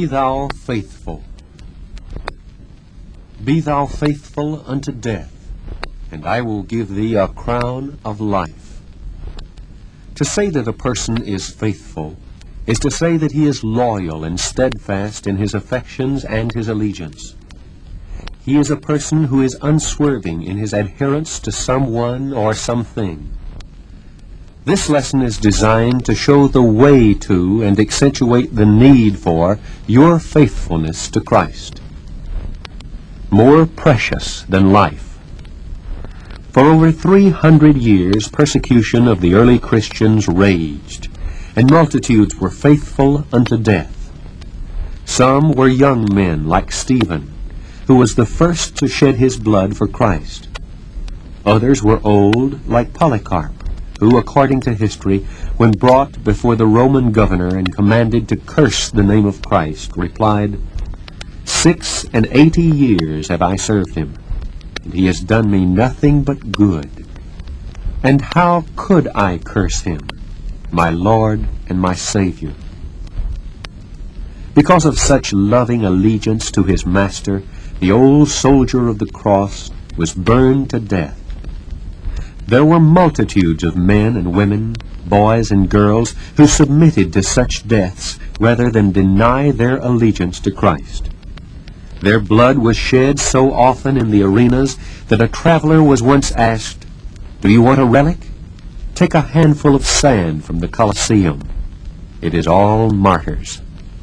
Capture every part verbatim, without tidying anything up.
Be thou faithful. Be thou faithful unto death, and I will give thee a crown of life. To say that a person is faithful is to say that he is loyal and steadfast in his affections and his allegiance. He is a person who is unswerving in his adherence to someone or something. This lesson is designed to show the way to and accentuate the need for your faithfulness to Christ. More precious than life. For over three hundred years, persecution of the early Christians raged, and multitudes were faithful unto death. Some were young men like Stephen, who was the first to shed his blood for Christ. Others were old like Polycarp, who, according to history, when brought before the Roman governor and commanded to curse the name of Christ, replied, Six and eighty years have I served him, and he has done me nothing but good. And how could I curse him, my Lord and my Savior? Because of such loving allegiance to his master, the old soldier of the cross was burned to death. There were multitudes of men and women, boys and girls, who submitted to such deaths rather than deny their allegiance to Christ. Their blood was shed so often in the arenas that a traveler was once asked, Do you want a relic? Take a handful of sand from the Colosseum. It is all martyrs.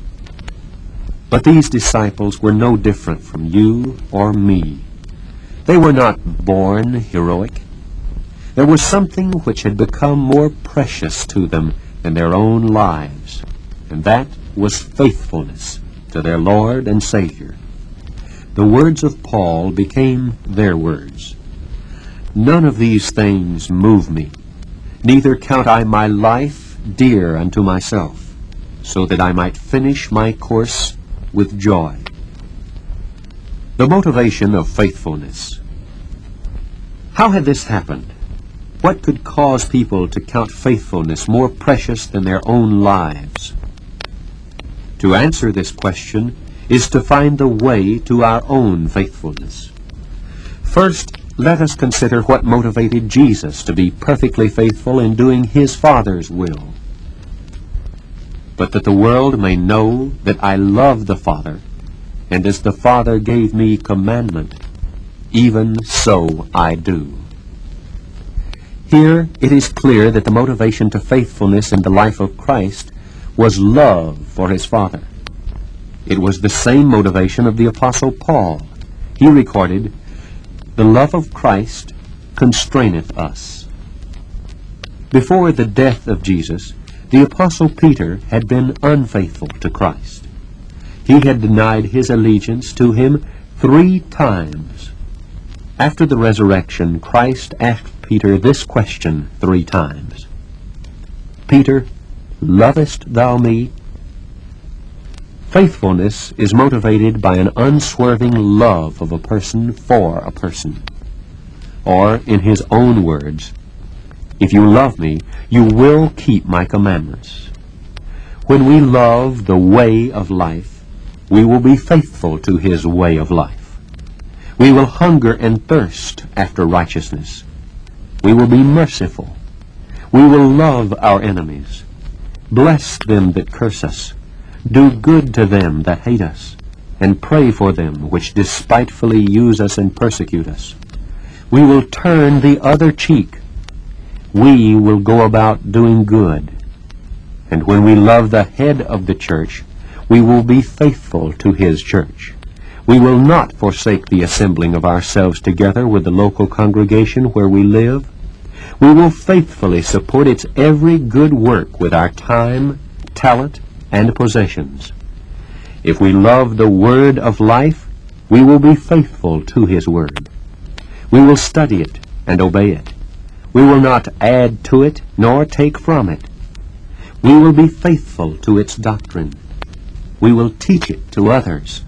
But these disciples were no different from you or me. They were not born heroic. There was something which had become more precious to them than their own lives, and that was faithfulness to their Lord and Savior. The words of Paul became their words. None of these things move me, neither count I my life dear unto myself, so that I might finish my course with joy. The motivation of faithfulness. How had this happened? What could cause people to count faithfulness more precious than their own lives? To answer this question is to find the way to our own faithfulness. First, let us consider what motivated Jesus to be perfectly faithful in doing his Father's will. But that the world may know that I love the Father, and as the Father gave me commandment, even so I do. Here it is clear that the motivation to faithfulness in the life of Christ was love for his Father. It was the same motivation of the Apostle Paul. He recorded, The love of Christ constraineth us. Before the death of Jesus, the Apostle Peter had been unfaithful to Christ. He had denied his allegiance to him three times. After the resurrection, Christ asked Peter this question three times. Peter, lovest thou me? Faithfulness is motivated by an unswerving love of a person for a person. Or, in his own words, if you love me, you will keep my commandments. When we love the way of life, we will be faithful to his way of life. We will hunger and thirst after righteousness. We will be merciful. We will love our enemies. Bless them that curse us. Do good to them that hate us, and pray for them which despitefully use us and persecute us. We will turn the other cheek. We will go about doing good. And when we love the head of the church, we will be faithful to his church. We will not forsake the assembling of ourselves together with the local congregation where we live. We will faithfully support its every good work with our time, talent, and possessions. If we love the word of life, we will be faithful to his word. We will study it and obey it. We will not add to it nor take from it. We will be faithful to its doctrine. We will teach it to others.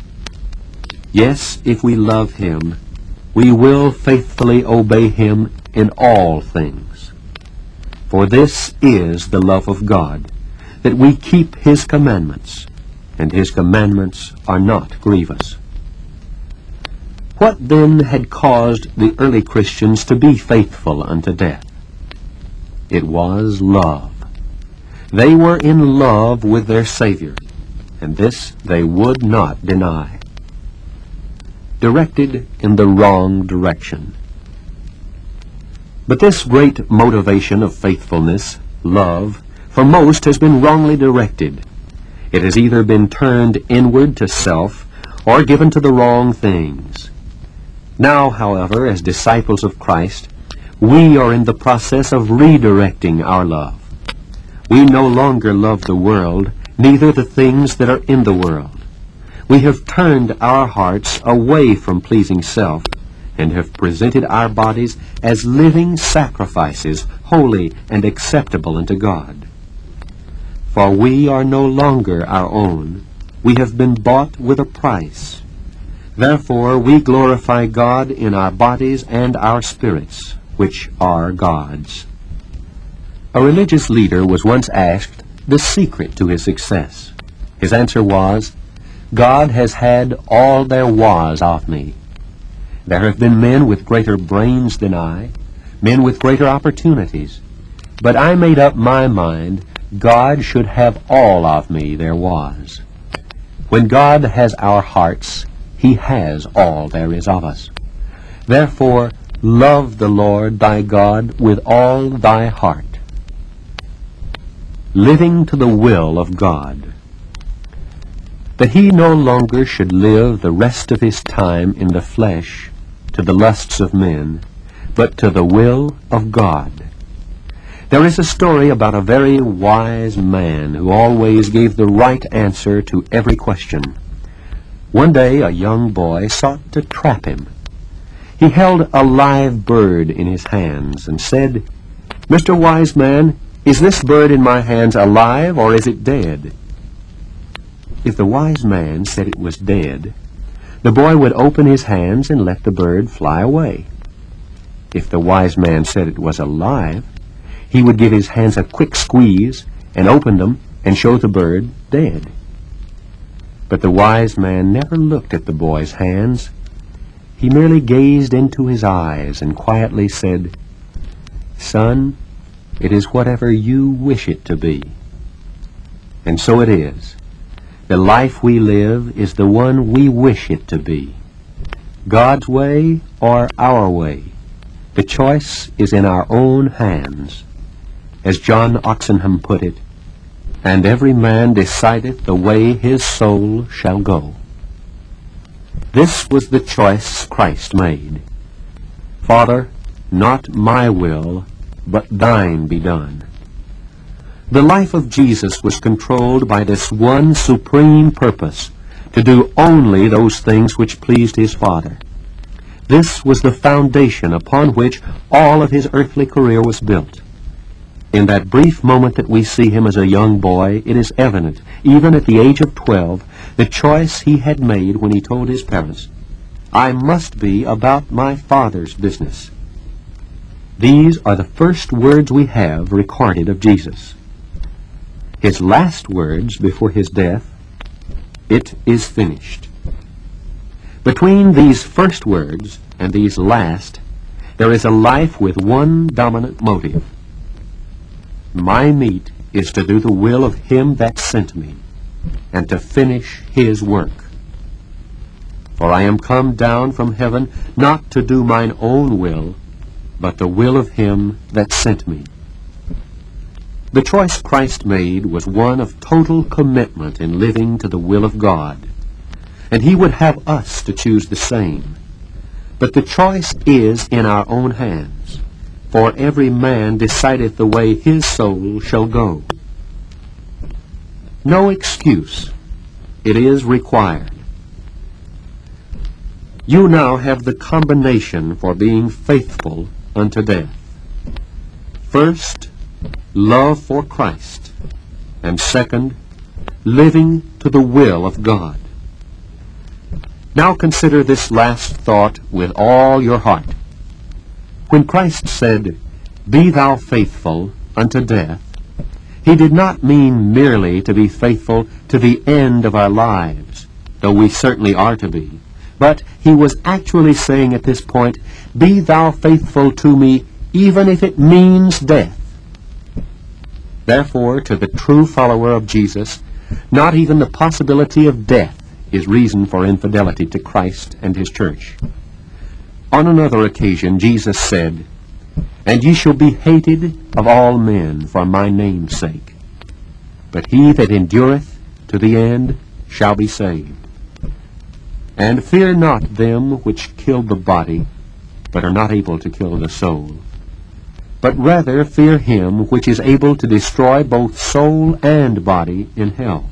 Yes, if we love him, we will faithfully obey him in all things. For this is the love of God, that we keep his commandments, and his commandments are not grievous. What then had caused the early Christians to be faithful unto death? It was love. They were in love with their Savior, and this they would not deny. Directed in the wrong direction. But this great motivation of faithfulness, love, for most has been wrongly directed. It has either been turned inward to self or given to the wrong things. Now, however, as disciples of Christ, we are in the process of redirecting our love. We no longer love the world, neither the things that are in the world. We have turned our hearts away from pleasing self, and have presented our bodies as living sacrifices, holy and acceptable unto God. For we are no longer our own. We have been bought with a price. Therefore we glorify God in our bodies and our spirits, which are God's. A religious leader was once asked the secret to his success. His answer was, God has had all there was of me. There have been men with greater brains than I, men with greater opportunities, but I made up my mind God should have all of me there was. When God has our hearts, he has all there is of us. Therefore, love the Lord thy God with all thy heart. Living to the will of God. That he no longer should live the rest of his time in the flesh, to the lusts of men, but to the will of God. There is a story about a very wise man who always gave the right answer to every question. One day a young boy sought to trap him. He held a live bird in his hands and said, "Mister Wise Man, is this bird in my hands alive or is it dead?" If the wise man said it was dead, the boy would open his hands and let the bird fly away. If the wise man said it was alive, he would give his hands a quick squeeze and open them and show the bird dead. But the wise man never looked at the boy's hands. He merely gazed into his eyes and quietly said, "Son, it is whatever you wish it to be." And so it is. The life we live is the one we wish it to be. God's way or our way. The choice is in our own hands. As John Oxenham put it, "And every man decideth the way his soul shall go." This was the choice Christ made. "Father, not my will, but thine be done." The life of Jesus was controlled by this one supreme purpose, to do only those things which pleased his Father. This was the foundation upon which all of his earthly career was built. In that brief moment that we see him as a young boy, it is evident, even at the age of twelve, the choice he had made when he told his parents, "I must be about my Father's business." These are the first words we have recorded of Jesus. His last words before his death, "It is finished." Between these first words and these last, there is a life with one dominant motive. My meat is to do the will of him that sent me, and to finish his work. For I am come down from heaven not to do mine own will, but the will of him that sent me. The choice Christ made was one of total commitment in living to the will of God, and he would have us to choose the same. But the choice is in our own hands, for every man decideth the way his soul shall go. No excuse. It is required. You now have the combination for being faithful unto death. First, love for Christ, and second, living to the will of God. Now consider this last thought with all your heart. When Christ said, "Be thou faithful unto death," He did not mean merely to be faithful to the end of our lives, though we certainly are to be, but he was actually saying at this point, "Be thou faithful to me, even if it means death." Therefore, to the true follower of Jesus, not even the possibility of death is reason for infidelity to Christ and his church. On another occasion, Jesus said, "And ye shall be hated of all men for my name's sake. But he that endureth to the end shall be saved. And fear not them which kill the body, but are not able to kill the soul. But rather fear him which is able to destroy both soul and body in hell."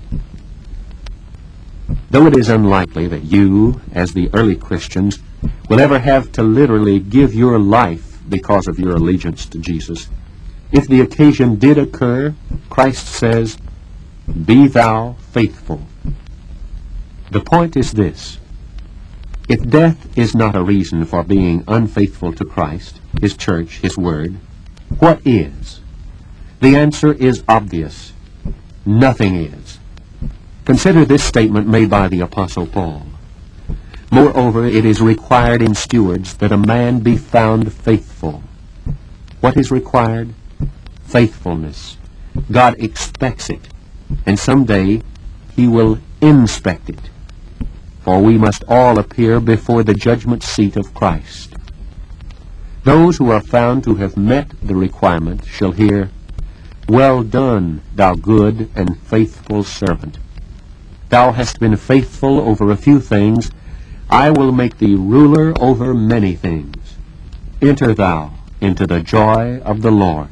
Though it is unlikely that you, as the early Christians, will ever have to literally give your life because of your allegiance to Jesus, if the occasion did occur, Christ says, "Be thou faithful." The point is this: if death is not a reason for being unfaithful to Christ, his church, his word, what is? The answer is obvious. Nothing is. Consider this statement made by the Apostle Paul. "Moreover, it is required in stewards that a man be found faithful." What is required? Faithfulness. God expects it, and someday he will inspect it. For we must all appear before the judgment seat of Christ. Those who are found to have met the requirement shall hear, "Well done, thou good and faithful servant. Thou hast been faithful over a few things. I will make thee ruler over many things. Enter thou into the joy of the Lord."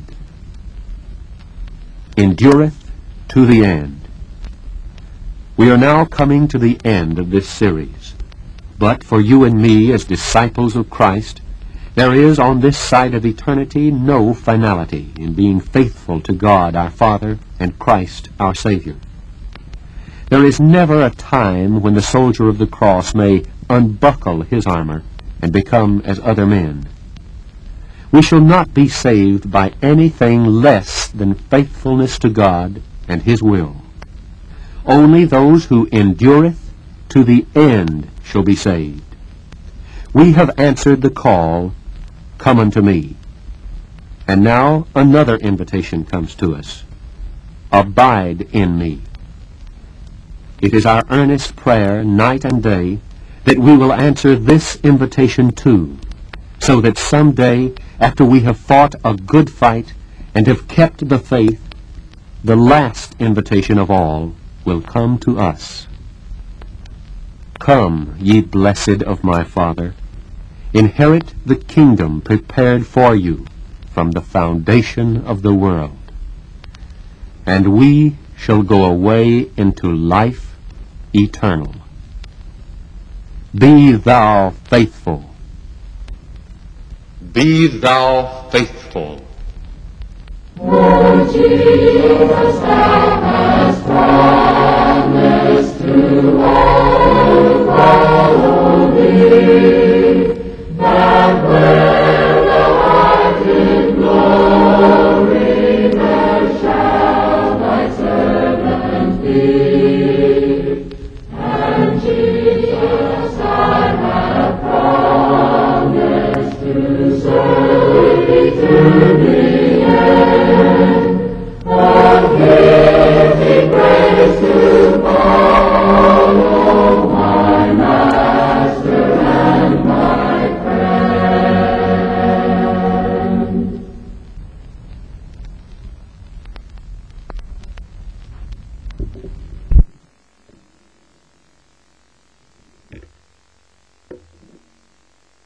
Endureth to the end. We are now coming to the end of this series. But for you and me as disciples of Christ, there is on this side of eternity no finality in being faithful to God our Father and Christ our Savior. There is never a time when the soldier of the cross may unbuckle his armor and become as other men. We shall not be saved by anything less than faithfulness to God and his will. Only those who endureth to the end shall be saved. We have answered the call, "Come unto me." And now another invitation comes to us, "Abide in me." It is our earnest prayer night and day that we will answer this invitation too, so that someday, after we have fought a good fight and have kept the faith, the last invitation of all will come to us. "Come, ye blessed of my Father, inherit the kingdom prepared for you from the foundation of the world. And we shall go away into life eternal." Be thou faithful. Be thou faithful. Lord Jesus, thou hast promised to all who follow